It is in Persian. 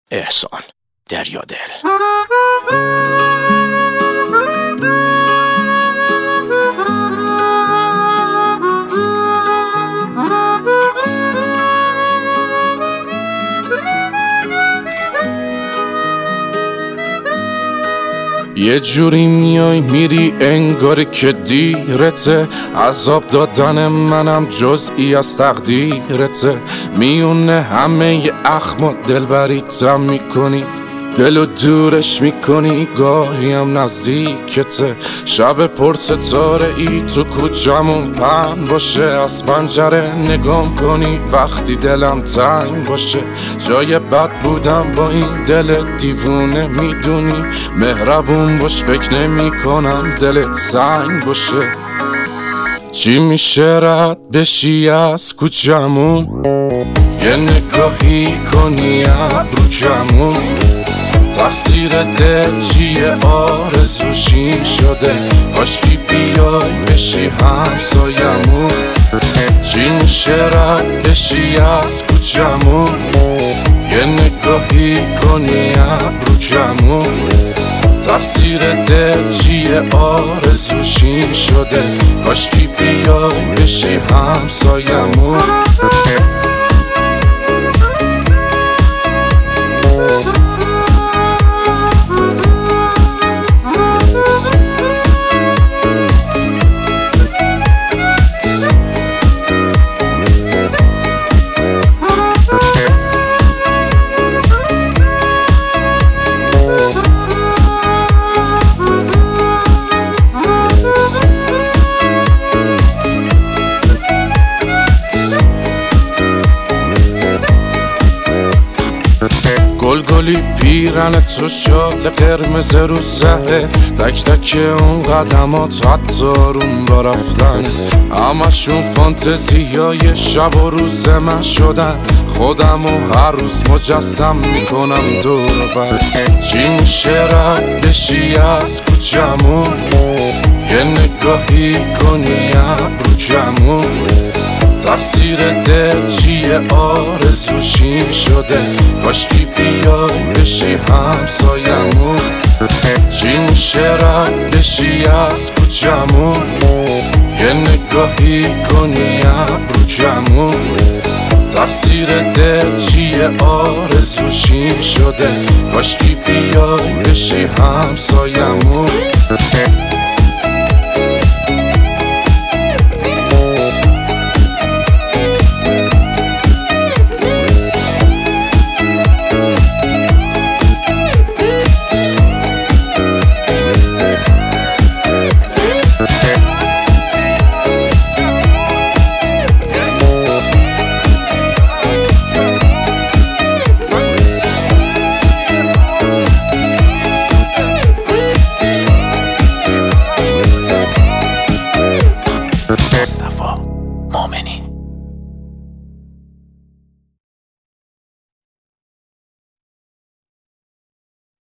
احسان دریادل. یه جوری میای میری انگار که دیرته، عذاب دادن منم جزئی از تقدیرته. میونه همه اخم و دلبریتم میکنی، دلو دورش میکنی، گاهی هم نزدیکته. شب پر ستاره ای تو کوچمون پهن باشه، از پنجره نگام کنی وقتی دلم تنگ باشه. جای بد بودم با این دل دیوونه، میدونی مهربون باش، فکر نمی کنم دلت سنگ باشه. چی میشه رد بشی از کوچمون، یه نگاهی کنی ابرو کمون. تقصیر دل چیه آرزوشی شده، کاشکی بیای بشی همسایمون. چی میشه رد بشی از کوچمون، یه نگاهی کنی ابرو کمون. تقصیر دل چیه آرزوشی شده، کاشکی بیای بشی همسایمون. گلگلی پیرن تو شال قرمز رو سرت، تک تک اون قدمات حتی روم با رفتن، همشون فانتزیای شب و روز من شدن. خودم و هر روز مجسم میکنم دور و بر. چی میشه رد بشی از کوچمون، یه نگاهی کنی ابرو کمون. تقصیر دل چیه آرزوشی شده، کاشکی بیای بشی همسایمون. چی میشه رد بشی از کوچمون، یه نگاهی کنی ابرو کمون. تقصیر دل چیه آرزوشی شده، کاشکی بیای بشی همسایمون. مصطفی مؤمنی.